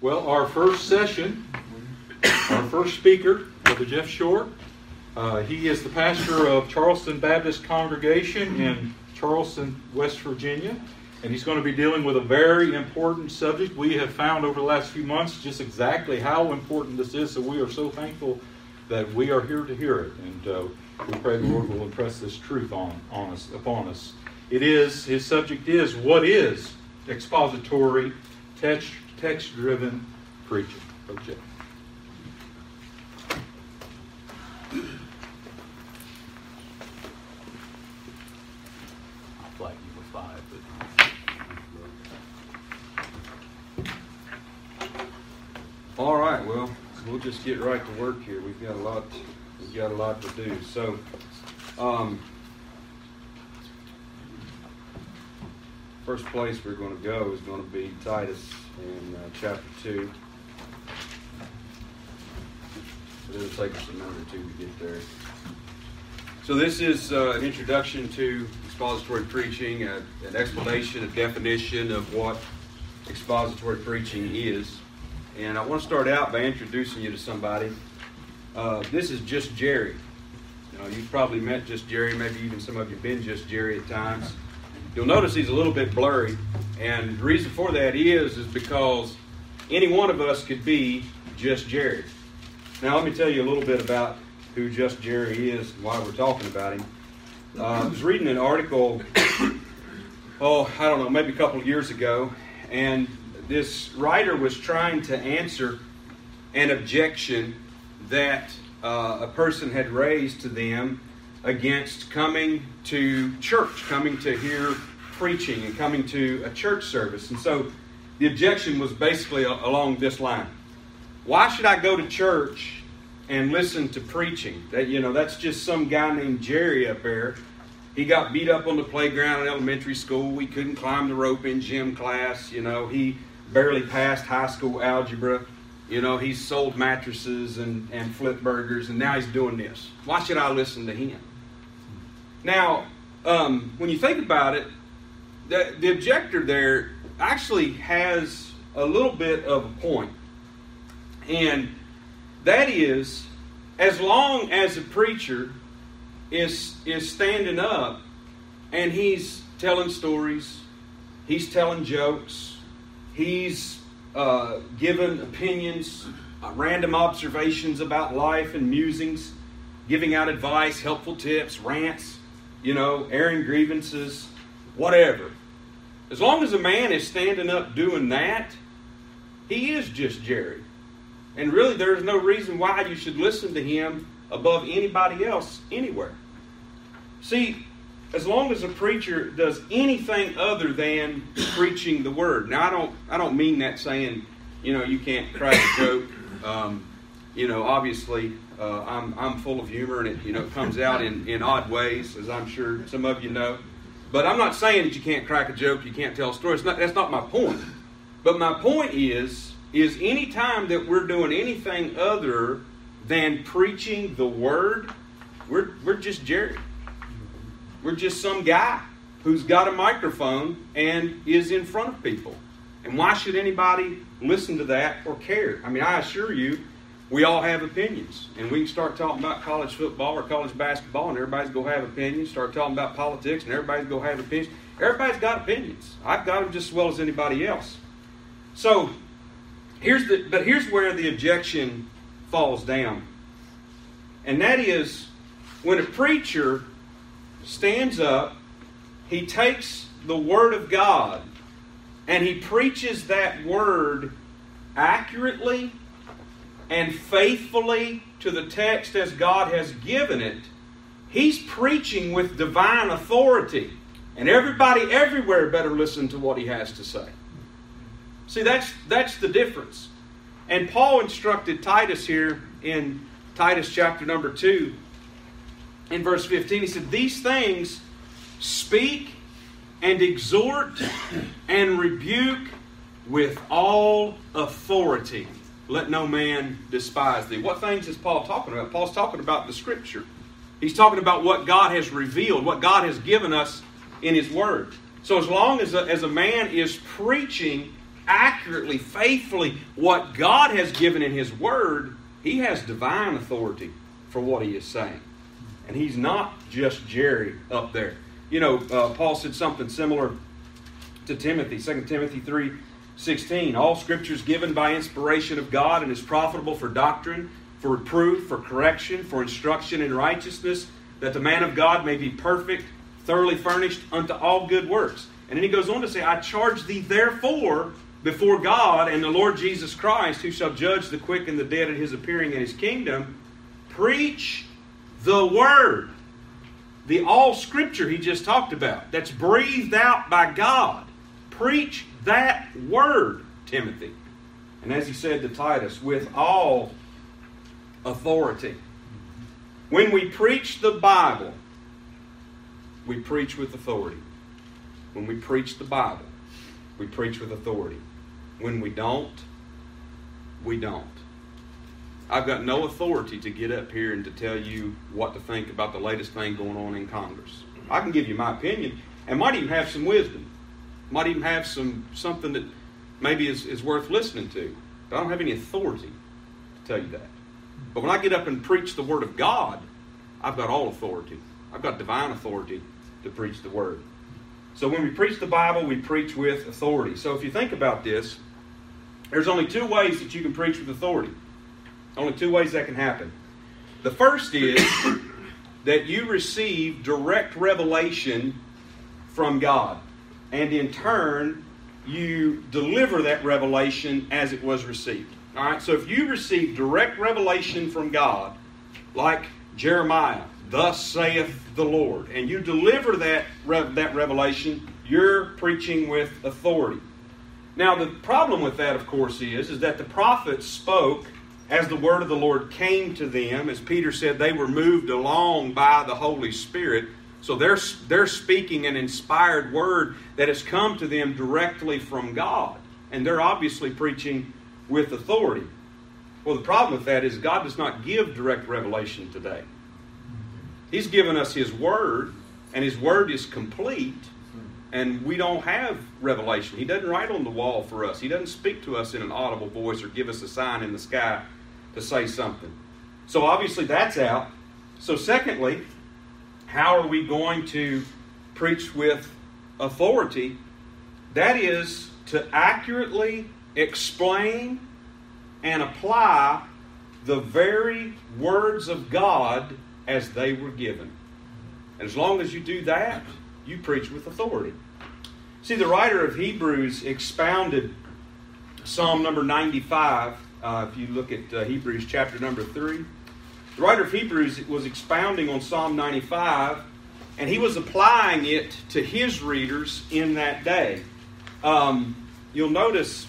Well, our first session, our first speaker, Brother Jeff Short. He is the pastor of Charleston Baptist Congregation in Charleston, West Virginia. And he's going to be dealing with a very important subject. We have found over the last few months just exactly how important this is. So we are so thankful that we are here to hear it. And we pray the Lord will impress this truth upon us. His subject is, what is expository, text-driven preaching? Brother Jeff. All right, well, we'll just get right to work here. We've got a lot to do. So, first place we're going to go is going to be Titus in chapter 2. It'll take us a minute or two to get there. So this is an introduction to expository preaching, an explanation, a definition of what expository preaching is. And I want to start out by introducing you to somebody. This is Just Jerry. You've probably met Just Jerry. Maybe even some of you have been Just Jerry at times. You'll notice he's a little bit blurry. And the reason for that is because any one of us could be Just Jerry. Now, let me tell you a little bit about who Just Jerry is and why we're talking about him. I was reading an article, maybe a couple of years ago, and this writer was trying to answer an objection that a person had raised to them against coming to church, coming to hear preaching and coming to a church service. And so the objection was basically along this line. Why should I go to church and listen to preaching? That's just some guy named Jerry up there. He got beat up on the playground in elementary school. He couldn't climb the rope in gym class. He barely passed high school algebra. He's sold mattresses and flipped burgers, and now he's doing this. Why should I listen to him? Now, when you think about it, the objector there actually has a little bit of a point. And that is, as long as a preacher is standing up and he's telling stories, he's telling jokes, he's giving opinions, random observations about life and musings, giving out advice, helpful tips, rants, airing grievances, whatever. As long as a man is standing up doing that, he is Just Jerry. And really there's no reason why you should listen to him above anybody else anywhere. See, as long as a preacher does anything other than preaching the word. Now, I don't mean that saying, you can't crack a joke. Obviously, I'm full of humor, and it comes out in odd ways, as I'm sure some of you know. But I'm not saying that you can't crack a joke, you can't tell a story. That's not my point. But my point is any time that we're doing anything other than preaching the word, we're just Jerry. We're just some guy who's got a microphone and is in front of people. And why should anybody listen to that or care? I assure you, we all have opinions. And we can start talking about college football or college basketball, and everybody's going to have opinions. Start talking about politics, and everybody's going to have opinions. Everybody's got opinions. I've got them just as well as anybody else. So, here's where the objection falls down. And that is, when a preacher stands up, he takes the Word of God and he preaches that Word accurately and faithfully to the text as God has given it. He's preaching with divine authority, and everybody everywhere better listen to what he has to say. See, that's the difference. And Paul instructed Titus here in Titus chapter number 2. In verse 15, he said, "These things speak and exhort and rebuke with all authority. Let no man despise thee." What things is Paul talking about? Paul's talking about the Scripture. He's talking about what God has revealed, what God has given us in His Word. So as long as a man is preaching accurately, faithfully what God has given in His Word, he has divine authority for what he is saying. And he's not just Jerry up there. You know, Paul said something similar to Timothy, 2 Timothy 3:16. All Scripture is given by inspiration of God and is profitable for doctrine, for reproof, for correction, for instruction in righteousness, that the man of God may be perfect, thoroughly furnished unto all good works. And then he goes on to say, I charge thee therefore before God and the Lord Jesus Christ, who shall judge the quick and the dead at his appearing in his kingdom, preach the word. The all Scripture he just talked about, that's breathed out by God. Preach that word, Timothy. And as he said to Titus, with all authority. When we preach the Bible, we preach with authority. When we preach the Bible, we preach with authority. When we don't, we don't. I've got no authority to get up here and to tell you what to think about the latest thing going on in Congress. I can give you my opinion and might even have some wisdom. Might even have something that maybe is worth listening to. But I don't have any authority to tell you that. But when I get up and preach the Word of God, I've got all authority. I've got divine authority to preach the Word. So when we preach the Bible, we preach with authority. So if you think about this, there's only two ways that you can preach with authority. Only two ways that can happen. The first is that you receive direct revelation from God. And in turn, you deliver that revelation as it was received. All right, so if you receive direct revelation from God, like Jeremiah, thus saith the Lord, and you deliver that revelation, you're preaching with authority. Now, the problem with that, of course, is that the prophets spoke as the word of the Lord came to them. As Peter said, they were moved along by the Holy Spirit. So they're speaking an inspired word that has come to them directly from God. And they're obviously preaching with authority. Well, the problem with that is God does not give direct revelation today. He's given us His Word, and His Word is complete, and we don't have revelation. He doesn't write on the wall for us. He doesn't speak to us in an audible voice or give us a sign in the sky to say something. So obviously that's out. So secondly, how are we going to preach with authority? That is to accurately explain and apply the very words of God as they were given. And as long as you do that, you preach with authority. See, the writer of Hebrews expounded Psalm number 95. If you look at Hebrews chapter number 3. The writer of Hebrews was expounding on Psalm 95, and he was applying it to his readers in that day. You'll notice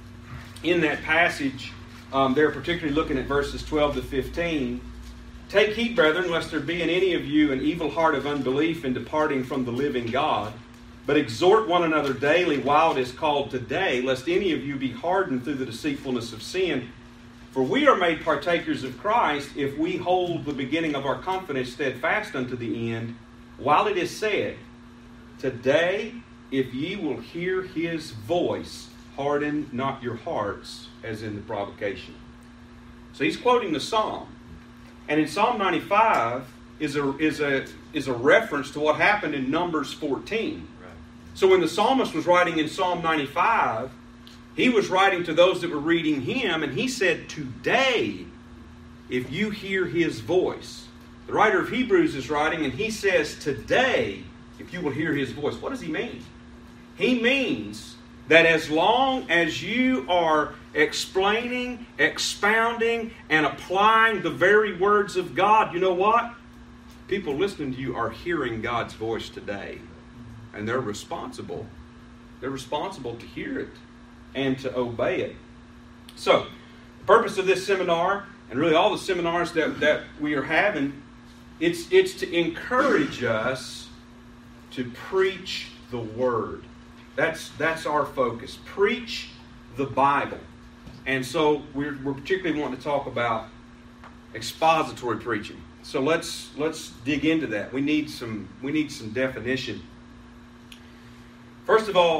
in that passage, they're particularly looking at verses 12 to 15. Take heed, brethren, lest there be in any of you an evil heart of unbelief in departing from the living God. But exhort one another daily while it is called today, lest any of you be hardened through the deceitfulness of sin. For we are made partakers of Christ if we hold the beginning of our confidence steadfast unto the end, while it is said, today, if ye will hear His voice, harden not your hearts, as in the provocation. So he's quoting the Psalm. And in Psalm 95 is a reference to what happened in Numbers 14. Right. So when the psalmist was writing in Psalm 95, he was writing to those that were reading him, and he said, today, if you hear His voice. The writer of Hebrews is writing, and he says, today, if you will hear His voice. What does he mean? He means that as long as you are explaining, expounding, and applying the very words of God, you know what? People listening to you are hearing God's voice today. And they're responsible. They're responsible to hear it and to obey it. So, the purpose of this seminar, and really all the seminars that we are having, it's to encourage us to preach the Word. That's our focus. Preach the Bible. And so we're particularly wanting to talk about expository preaching. So let's dig into that. We need some definition. First of all,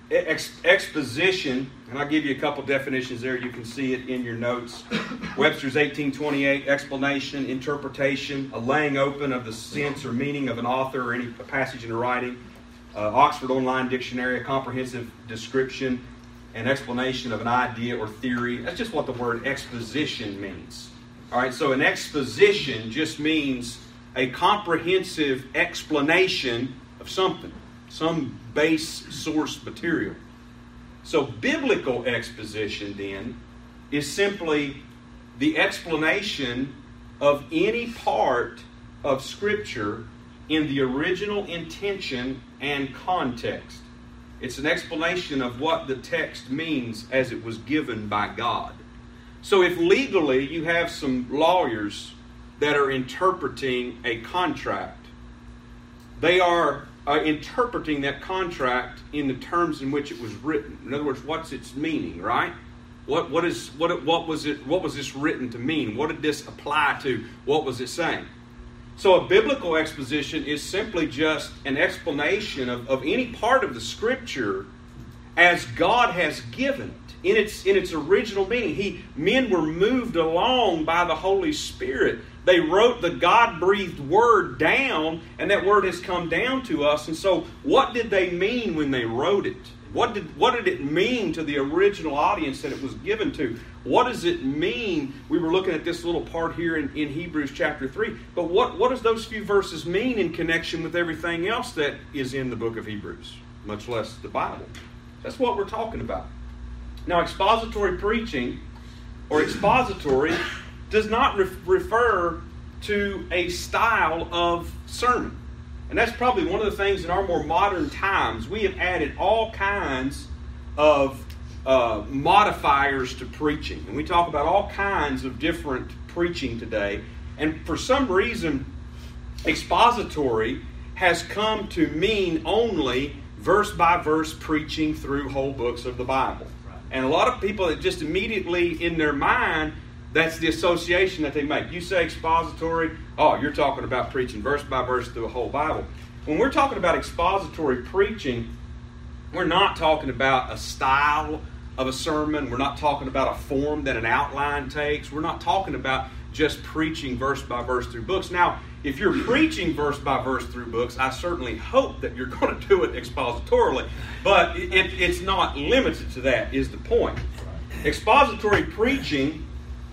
exposition, and I'll give you a couple definitions there. You can see it in your notes. Webster's 1828, explanation, interpretation, a laying open of the sense or meaning of an author or any passage in a writing. Oxford Online Dictionary, a comprehensive description and explanation of an idea or theory. That's just what the word exposition means. All right, so an exposition just means a comprehensive explanation of something, some base source material. So biblical exposition then is simply the explanation of any part of Scripture in the original intention and context. It's an explanation of what the text means as it was given by God. So if legally you have some lawyers that are interpreting a contract, they are interpreting that contract in the terms in which it was written. In other words, what's its meaning, right? What was this written to mean? What did this apply to? What was it saying? So a biblical exposition is simply just an explanation of any part of the Scripture as God has given it in its original meaning. Men were moved along by the Holy Spirit. They wrote the God-breathed Word down, and that Word has come down to us. And so what did they mean when they wrote it? What did it mean to the original audience that it was given to? What does it mean? We were looking at this little part here in Hebrews chapter 3. But what does those few verses mean in connection with everything else that is in the book of Hebrews? Much less the Bible. That's what we're talking about. Now, expository preaching or expository does not refer to a style of sermon. And that's probably one of the things in our more modern times. We have added all kinds of modifiers to preaching. And we talk about all kinds of different preaching today. And for some reason, expository has come to mean only verse-by-verse preaching through whole books of the Bible. And a lot of people that just immediately in their mind, that's the association that they make. You say expository, oh, you're talking about preaching verse by verse through a whole Bible. When we're talking about expository preaching, we're not talking about a style of a sermon. We're not talking about a form that an outline takes. We're not talking about just preaching verse by verse through books. Now, if you're preaching verse by verse through books, I certainly hope that you're going to do it expositorily. But it's not limited to that, is the point. Expository preaching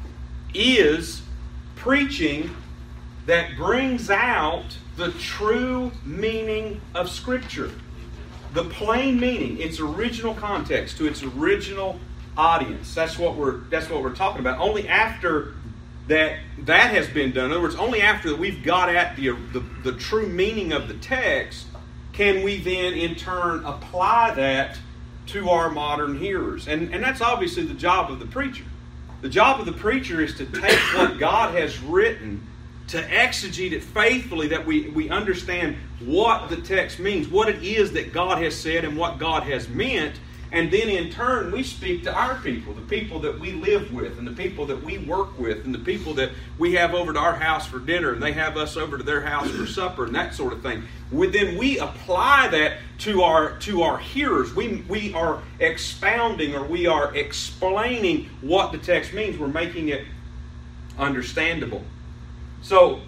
is preaching that brings out the true meaning of Scripture. The plain meaning, its original context, to its original audience. That's what we're talking about. Only after that has been done, in other words, only after we've got at the true meaning of the text, can we then in turn apply that to our modern hearers. And that's obviously the job of the preacher. The job of the preacher is to take what God has written, to exegete it faithfully, that we understand what the text means, what it is that God has said and what God has meant. And then in turn, we speak to our people, the people that we live with and the people that we work with and the people that we have over to our house for dinner and they have us over to their house for supper and that sort of thing. Then we apply that to our hearers. We are expounding, or we are explaining what the text means. We're making it understandable. So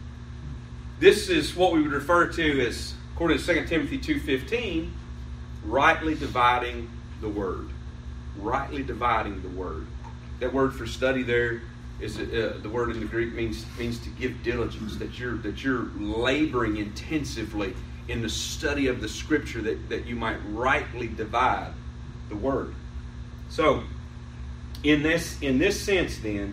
this is what we would refer to as, according to 2 Timothy 2:15, rightly dividing the word. Rightly dividing the word. That word for study there is the word in the Greek means to give diligence. That you're laboring intensively in the study of the Scripture, that you might rightly divide the word. So, in this sense, then,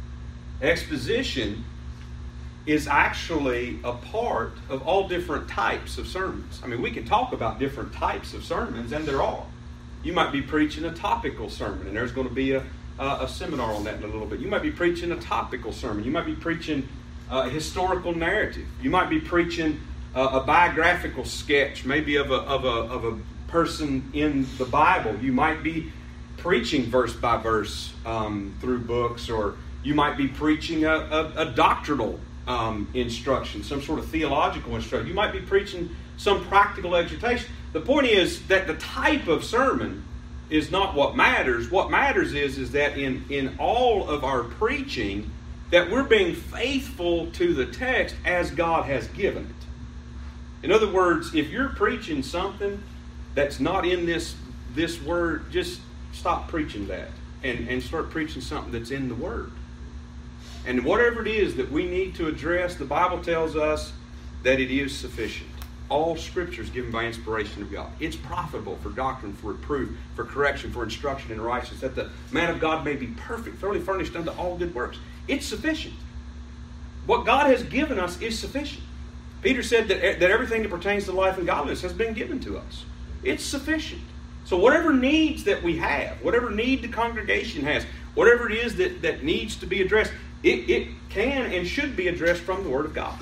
exposition is actually a part of all different types of sermons. I mean, we can talk about different types of sermons, and there are. You might be preaching a topical sermon, and there's going to be a seminar on that in a little bit. You might be preaching a topical sermon. You might be preaching a historical narrative. You might be preaching a biographical sketch, maybe of a person in the Bible. You might be preaching verse by verse through books, or you might be preaching a doctrinal instruction, some sort of theological instruction. You might be preaching some practical exhortation. the point is that the type of sermon is not what matters. What matters is that in all of our preaching, that we're being faithful to the text as God has given it. In other words, if you're preaching something that's not in this word, just stop preaching that and start preaching something that's in the Word. And whatever it is that we need to address, the Bible tells us that it is sufficient. All Scripture is given by inspiration of God. It's profitable for doctrine, for reproof, for correction, for instruction in righteousness, that the man of God may be perfect, thoroughly furnished unto all good works. It's sufficient. What God has given us is sufficient. Peter said that everything that pertains to life and godliness has been given to us. It's sufficient. So whatever needs that we have, whatever need the congregation has, whatever it is that needs to be addressed, it can and should be addressed from the Word of God.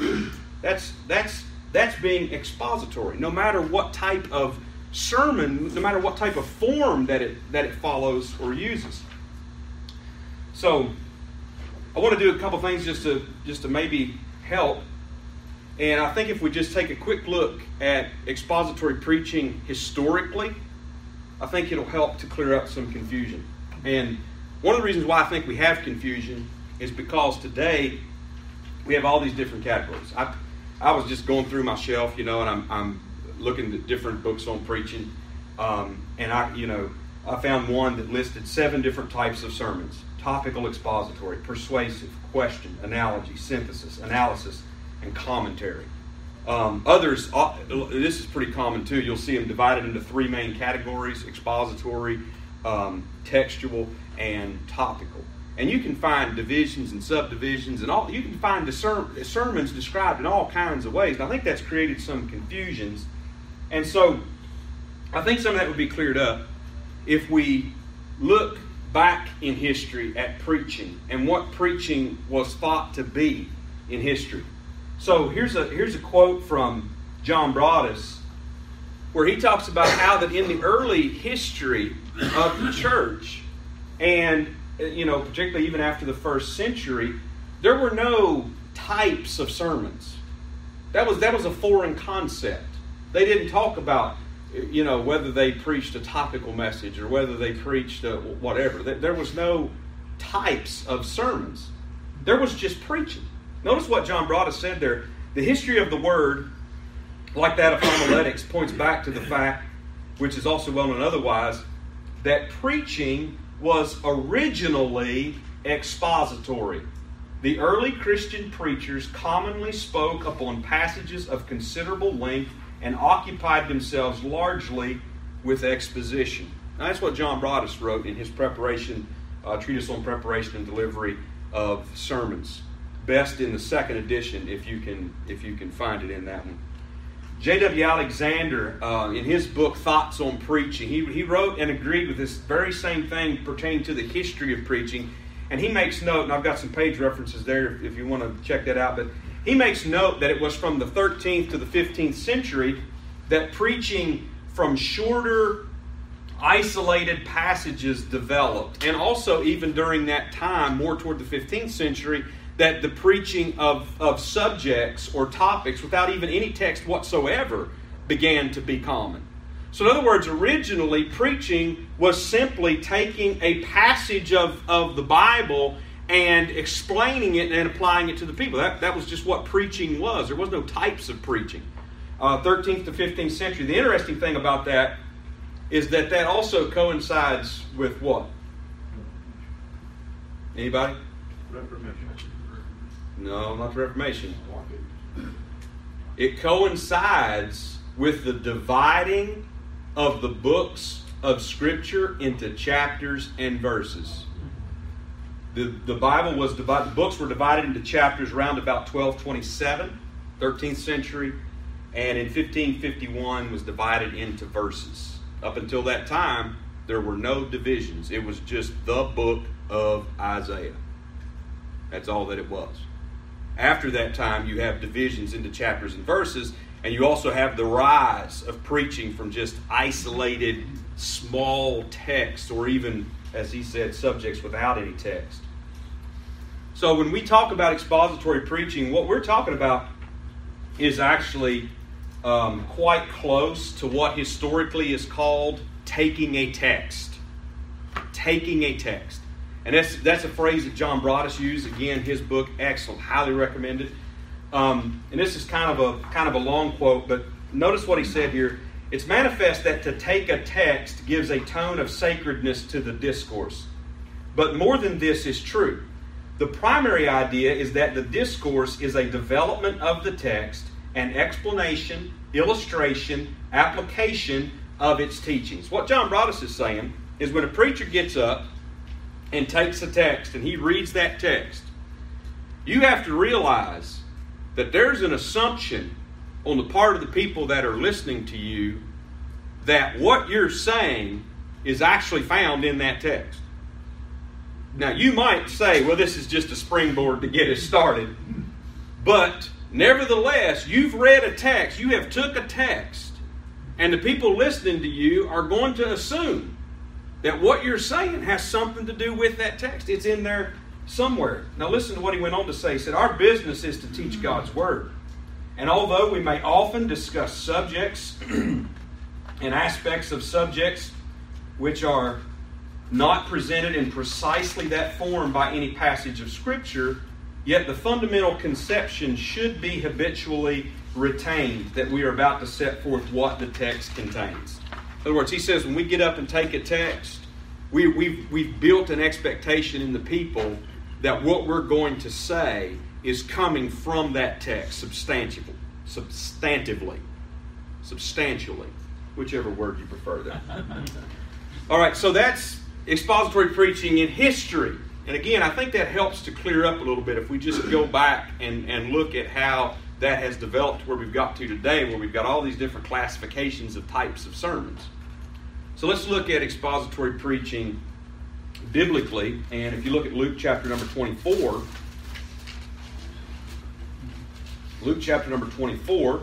That's being expository. No matter what type of sermon, no matter what type of form that it follows or uses. So I want to do a couple things just to maybe help. And I think if we just take a quick look at expository preaching historically, I think it'll help to clear up some confusion. And one of the reasons why I think we have confusion is because today we have all these different categories. I was just going through my shelf, and I'm looking at different books on preaching, and I found one that listed 7 different types of sermons: topical, expository, persuasive, question, analogy, synthesis, analysis, and commentary. Others, this is pretty common too. You'll see them divided into 3 main categories: expository, textual, and topical. And you can find divisions and subdivisions and all. You can find the sermons described in all kinds of ways. And I think that's created some confusions. And so I think some of that would be cleared up if we look back in history at preaching and what preaching was thought to be in history. So here's a quote from John Broadus, where he talks about how that in the early history of the church, and particularly even after the first century, there were no types of sermons. That was a foreign concept. They didn't talk about whether they preached a topical message or whether they preached whatever. There was no types of sermons. There was just preaching. Notice what John Broadus said there. The history of the Word, like that of homiletics, points back to the fact, which is also well known otherwise, that preaching was originally expository. The early Christian preachers commonly spoke upon passages of considerable length and occupied themselves largely with exposition. Now, that's what John Broadus wrote in his treatise on preparation and delivery of sermons. Best in the second edition, if you can find it in that one. J.W. Alexander, in his book Thoughts on Preaching, he wrote and agreed with this very same thing pertaining to the history of preaching. And he makes note, and I've got some page references there if you want to check that out, but he makes note that it was from the 13th to the 15th century that preaching from shorter, isolated passages developed. And also even during that time, more toward the 15th century, that the preaching of subjects or topics without even any text whatsoever began to be common. So in other words, originally preaching was simply taking a passage of the Bible and explaining it and applying it to the people. That was just what preaching was. There was no types of preaching. 13th to 15th century. The interesting thing about that is that also coincides with what? Anybody? Reformation. No, not the Reformation. It coincides with the dividing of the books of Scripture into chapters and verses. The Bible was divided. The books were divided into chapters around about 1227, 13th century, and in 1551 was divided into verses. Up until that time, there were no divisions. It was just the book of Isaiah. That's all that it was. After that time, you have divisions into chapters and verses, and you also have the rise of preaching from just isolated, small texts, or even, as he said, subjects without any text. So when we talk about expository preaching, what we're talking about is actually quite close to what historically is called taking a text. Taking a text. And that's a phrase that John Broadus used. Again, his book, excellent, highly recommended. And this is kind of a long quote, but notice what he said here. It's manifest that to take a text gives a tone of sacredness to the discourse. But more than this is true. The primary idea is that the discourse is a development of the text, an explanation, illustration, application of its teachings. What John Broadus is saying is when a preacher gets up and takes a text and he reads that text, you have to realize that there's an assumption on the part of the people that are listening to you that what you're saying is actually found in that text. Now, you might say, well, this is just a springboard to get us started. But nevertheless, you've read a text. You have took a text. And the people listening to you are going to assume that what you're saying has something to do with that text. It's in there somewhere. Now, listen to what he went on to say. He said, our business is to teach God's Word. And although we may often discuss subjects and aspects of subjects which are not presented in precisely that form by any passage of Scripture, yet the fundamental conception should be habitually retained that we are about to set forth what the text contains. In other words, he says when we get up and take a text, we've built an expectation in the people that what we're going to say is coming from that text substantially, whichever word you prefer there. All right, so that's expository preaching in history. And again, I think that helps to clear up a little bit if we just go back and look at how that has developed where we've got to today, where we've got all these different classifications of types of sermons. So let's look at expository preaching biblically. And if you look at Luke chapter number 24, Luke chapter number 24,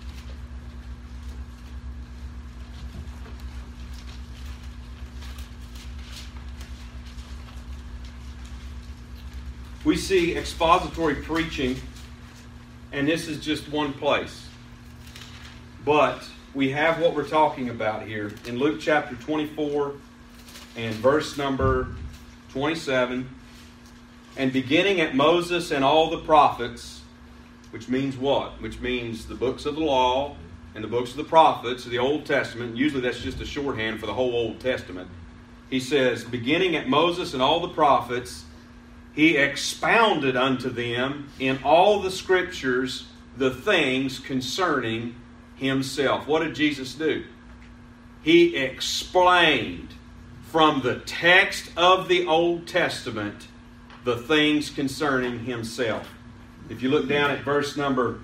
we see expository preaching, and this is just one place. But we have what we're talking about here in Luke chapter 24 and verse number 27. And beginning at Moses and all the prophets, which means what? Which means the books of the law and the books of the prophets of the Old Testament. Usually that's just a shorthand for the whole Old Testament. He says, beginning at Moses and all the prophets, he expounded unto them in all the Scriptures the things concerning himself. What did Jesus do? He explained from the text of the Old Testament the things concerning himself. If you look down at verse number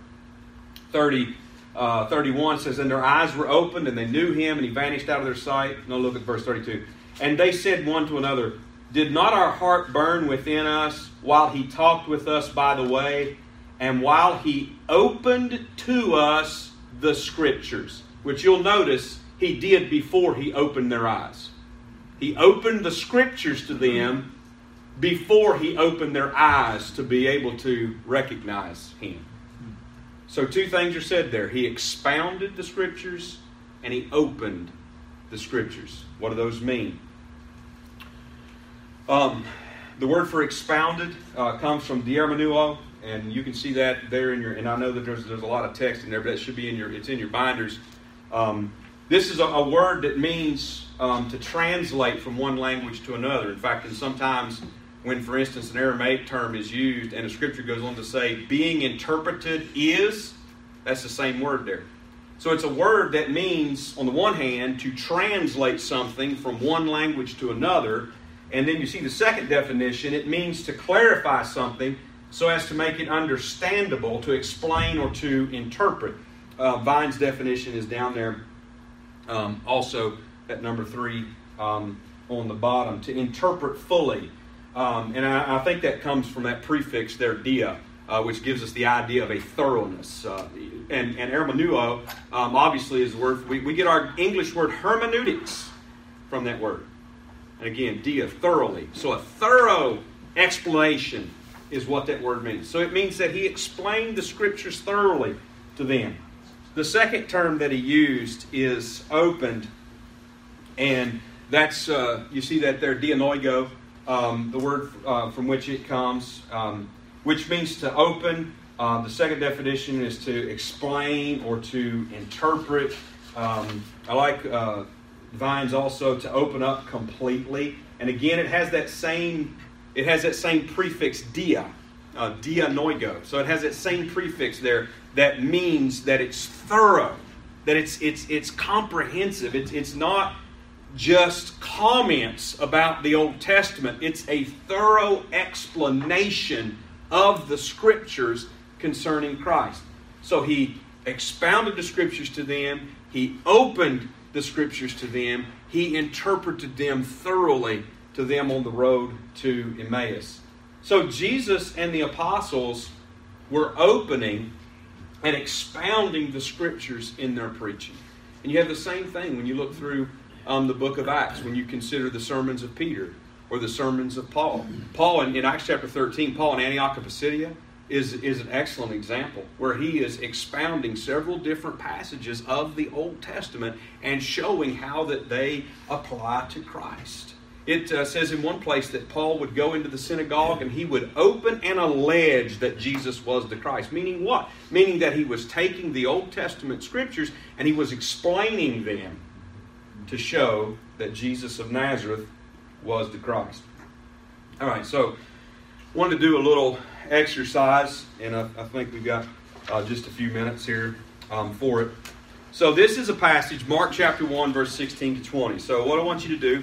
31, it says, and their eyes were opened, and they knew him, and he vanished out of their sight. Now look at verse 32. And they said one to another, did not our heart burn within us while he talked with us by the way, and while he opened to us the Scriptures? Which you'll notice he did before he opened their eyes. He opened the Scriptures to them before he opened their eyes to be able to recognize him. So two things are said there. He expounded the Scriptures and he opened the Scriptures. What do those mean? The word for expounded comes from diermeneuo, and you can see that there in your. And I know that there's a lot of text in there, but it should be in your. It's in your binders. This is a word that means to translate from one language to another. In fact, and sometimes when, for instance, an Aramaic term is used, and the Scripture goes on to say being interpreted is, that's the same word there. So it's a word that means, on the one hand, to translate something from one language to another. And then you see the second definition. It means to clarify something so as to make it understandable, to explain or to interpret. Vine's definition is down there also at number 3 on the bottom. To interpret fully. And I think that comes from that prefix there, dia, which gives us the idea of a thoroughness. And hermeneuo obviously is the word. We get our English word hermeneutics from that word. And again, dia, thoroughly. So a thorough explanation is what that word means. So it means that he explained the Scriptures thoroughly to them. The second term that he used is opened, and that's, you see that there, dianoigo, the word from which it comes, which means to open. The second definition is to explain or to interpret. I like Vine's also to open up completely. And again, it has that same prefix dia, dianoigo. So it has that same prefix there that means that it's thorough, that it's comprehensive. It's not just comments about the Old Testament. It's a thorough explanation of the Scriptures concerning Christ. So he expounded the Scriptures to them. He opened the Scriptures to them. He interpreted them thoroughly to them on the road to Emmaus. So Jesus and the apostles were opening and expounding the Scriptures in their preaching. And you have the same thing when you look through the book of Acts, when you consider the sermons of Peter or the sermons of Paul. Paul, in Acts chapter 13, Paul in Antioch of Pisidia is an excellent example where he is expounding several different passages of the Old Testament and showing how that they apply to Christ. It says in one place that Paul would go into the synagogue and he would open and allege that Jesus was the Christ. Meaning what? Meaning that he was taking the Old Testament Scriptures and he was explaining them to show that Jesus of Nazareth was the Christ. All right, so wanted to do a little exercise, and I think we've got just a few minutes here for it. So this is a passage, Mark chapter 1, verse 16 to 20. So what I want you to do,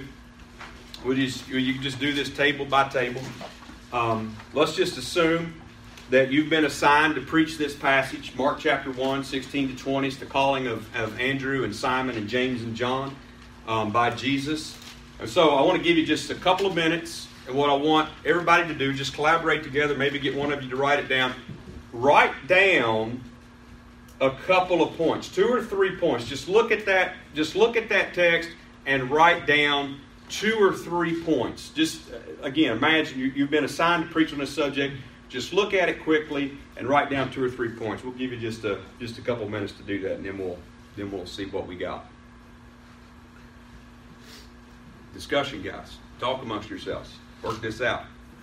you can just do this table by table. Let's just assume that you've been assigned to preach this passage, Mark chapter 1, 16 to 20. It's the calling of Andrew and Simon and James and John by Jesus. And so I want to give you just a couple of minutes. And what I want everybody to do, just collaborate together, maybe get one of you to write it down. Write down a couple of points, 2 or 3 points. Just look at that text and write down 2 or 3 points. Just, again, imagine you've been assigned to preach on this subject. Just look at it quickly and write down 2 or 3 points. We'll give you just a couple of minutes to do that, and then we'll see what we got. Discussion, guys. Talk amongst yourselves. Work this out.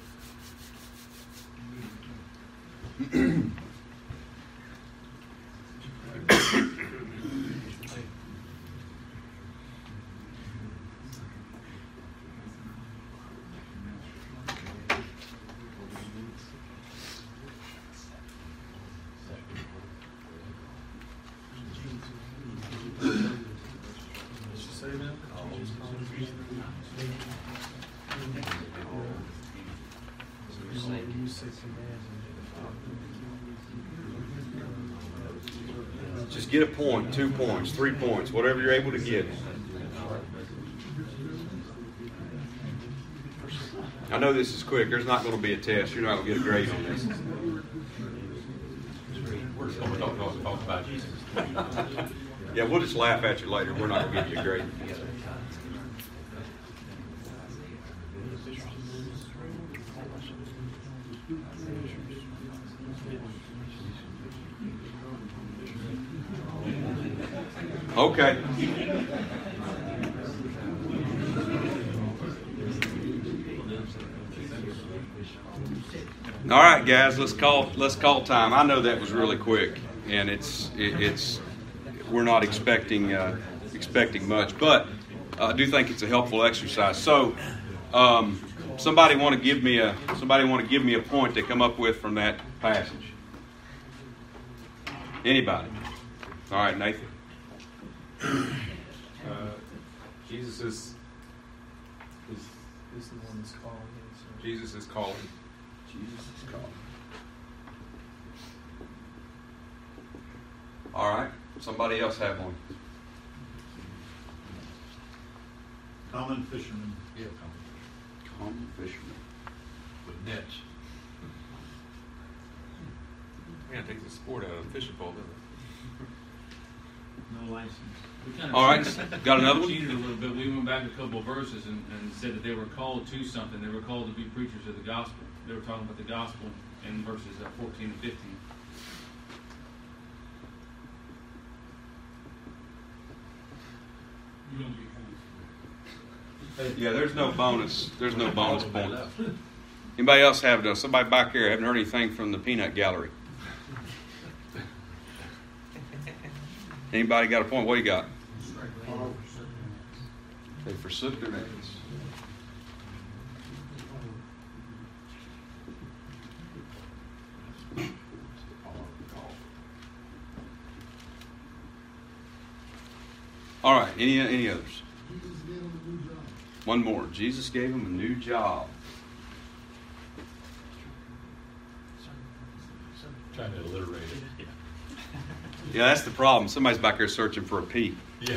Just get a point, 2 points, 3 points, whatever you're able to get. I know this is quick. There's not going to be a test. You're not going to get a grade on this. We're just going to talk about Jesus. Yeah, we'll just laugh at you later. We're not going to give you a grade. Okay. All right, guys, let's call time. I know that was really quick, and it's we're not expecting much, but I do think it's a helpful exercise. So, somebody want to give me a point to come up with from that passage? Anybody? All right, Nathan. Jesus is the one that's calling. Jesus is calling. Jesus is calling. All right. Somebody else have one. Common fisherman. Yeah, Common fisherman. with nets. We gotta take the sport out of fishing pole, don't we? No license. We kind of All right. Got another one? cheated a little bit. We went back a couple of verses and said that they were called to something. They were called to be preachers of the gospel. They were talking about the gospel in verses 14 and 15. Yeah, there's no bonus. There's no bonus point. Anybody else have those? Somebody back here, I haven't heard anything from the peanut gallery. Anybody got a point? What do you got? They forsook their nets. All right. Any others? One more. Jesus gave him a new job. Trying to alliterate it. Yeah, that's the problem. Somebody's back there searching for a P. Yeah.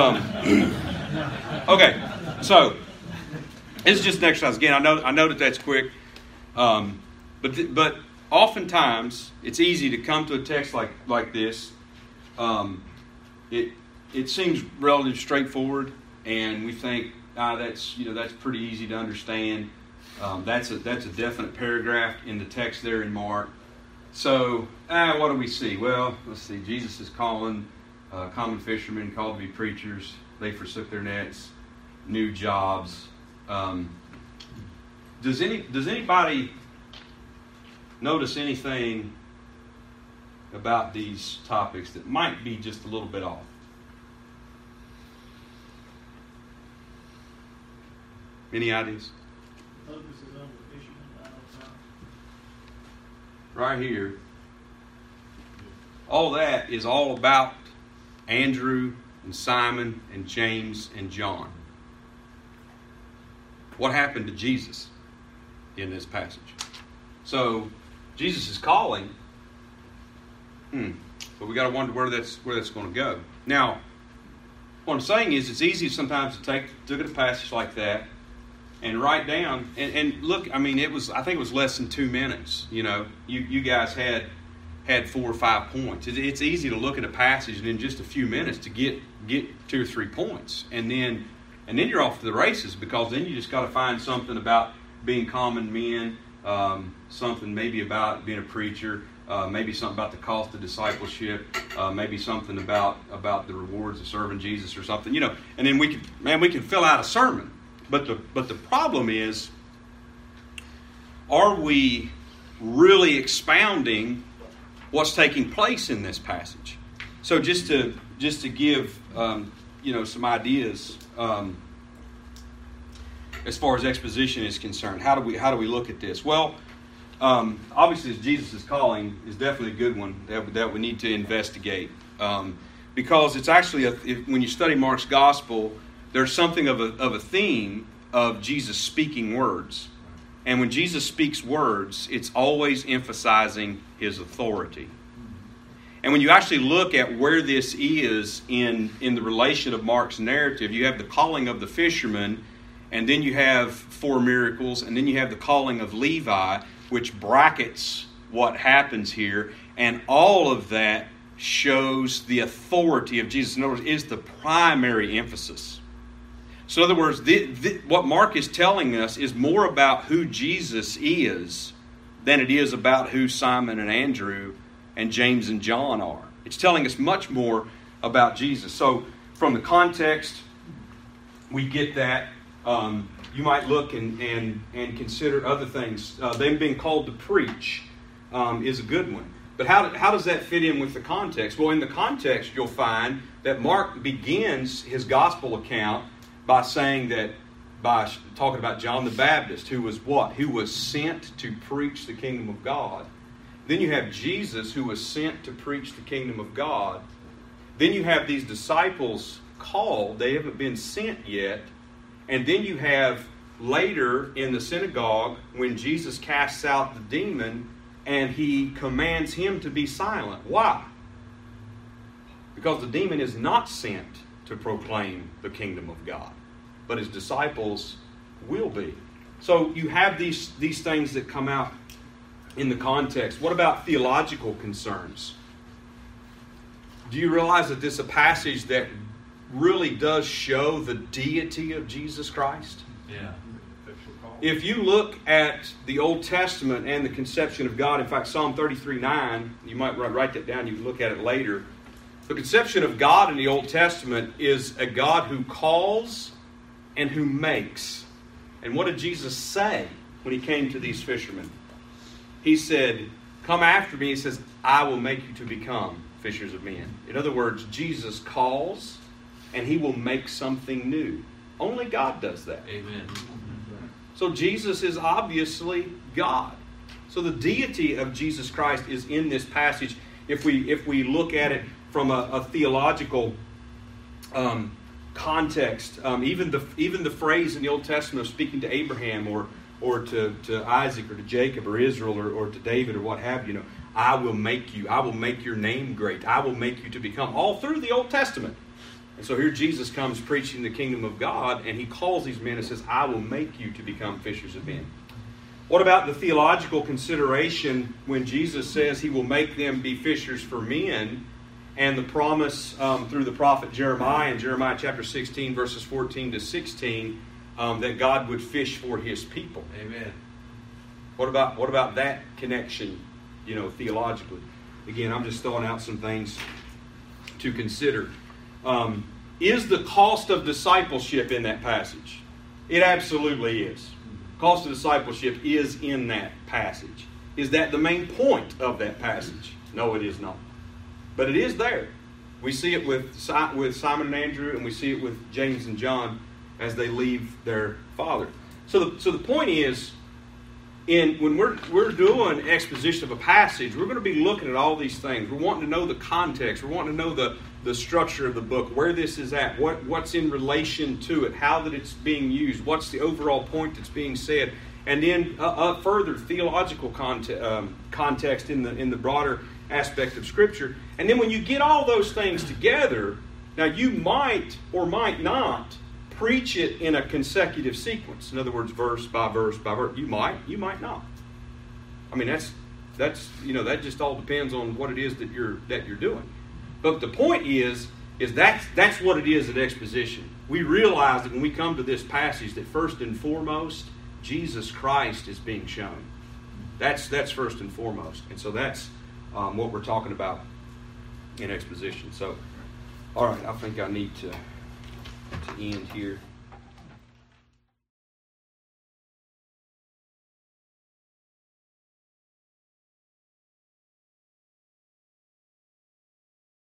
Okay, so it's just an exercise. Again, I know that that's quick, but oftentimes it's easy to come to a text like this. It seems relatively straightforward, and we think that's pretty easy to understand. That's a definite paragraph in the text there in Mark. So, what do we see? Well, let's see. Jesus is calling common fishermen, called to be preachers. They forsook their nets, new jobs. Does anybody notice anything about these topics that might be just a little bit off? Any ideas? Right here. All that is all about Andrew and Simon and James and John. What happened to Jesus in this passage? So Jesus is calling, but we got to wonder where that's going to go. Now, what I'm saying is, it's easy sometimes to look at a passage like that and write down and look. I mean, I think it was less than 2 minutes. You guys had 4 or 5 points. It's easy to look at a passage and in just a few minutes to get 2 or 3 points, and then you're off to the races, because then you just got to find something about being common men, something maybe about being a preacher, maybe something about the cost of discipleship, maybe something about the rewards of serving Jesus or something, and then we can fill out a sermon. But the problem is, are we really expounding what's taking place in this passage? So just to give some ideas as far as exposition is concerned, how do we look at this? Well, obviously, Jesus' calling is definitely a good one that we need to investigate, because it's actually when you study Mark's gospel, there's something of a theme of Jesus speaking words. And when Jesus speaks words, it's always emphasizing his authority. And when you actually look at where this is in the relation of Mark's narrative, you have the calling of the fishermen, and then you have 4 miracles, and then you have the calling of Levi, which brackets what happens here. And all of that shows the authority of Jesus. In other words, is the primary emphasis. So in other words, what Mark is telling us is more about who Jesus is than it is about who Simon and Andrew and James and John are. It's telling us much more about Jesus. So from the context, we get that. You might look and consider other things. Them being called to preach is a good one. But how does that fit in with the context? Well, in the context, you'll find that Mark begins his gospel account by talking about John the Baptist, who was what? Who was sent to preach the kingdom of God. Then you have Jesus, who was sent to preach the kingdom of God. Then you have these disciples called. They haven't been sent yet. And then you have later in the synagogue when Jesus casts out the demon and he commands him to be silent. Why? Because the demon is not sent to proclaim the kingdom of God, but his disciples will be. So you have these things that come out in the context. What about theological concerns? Do you realize that this is a passage that really does show the deity of Jesus Christ? Yeah. If you look at the Old Testament and the conception of God, in fact, Psalm 33:9, you might write that down, you can look at it later. The conception of God in the Old Testament is a God who calls and who makes. And what did Jesus say when he came to these fishermen? He said, "Come after me." He says, "I will make you to become fishers of men." In other words, Jesus calls and he will make something new. Only God does that. Amen. So Jesus is obviously God. So the deity of Jesus Christ is in this passage. If we look at it from a theological context, even the phrase in the Old Testament of speaking to Abraham or to Isaac or to Jacob or Israel or to David or what have you, I will make you. I will make your name great. I will make you to become. All through the Old Testament. And so here Jesus comes preaching the kingdom of God, and he calls these men and says, "I will make you to become fishers of men." What about the theological consideration when Jesus says he will make them be fishers for men, and the promise through the prophet Jeremiah in Jeremiah chapter 16, verses 14 to 16, that God would fish for his people? Amen. What about that connection, theologically? Again, I'm just throwing out some things to consider. Is the cost of discipleship in that passage? It absolutely is. Cost of discipleship is in that passage. Is that the main point of that passage? No, it is not. But it is there. We see it with Simon and Andrew, and we see it with James and John as they leave their father. So the point is, when we're doing exposition of a passage, we're going to be looking at all these things. We're wanting to know the context. We're wanting to know the structure of the book, where this is at, what's in relation to it, how that it's being used, what's the overall point that's being said, and then further theological context in the broader aspect of Scripture. And then when you get all those things together, now you might or might not preach it in a consecutive sequence. In other words, verse by verse by verse. You might not. I mean, that's that just all depends on what it is that you're doing. But the point is that's what it is at exposition. We realize that when we come to this passage that first and foremost, Jesus Christ is being shown. That's first and foremost. And so that's what we're talking about in exposition. So, all right, I think I need to end here.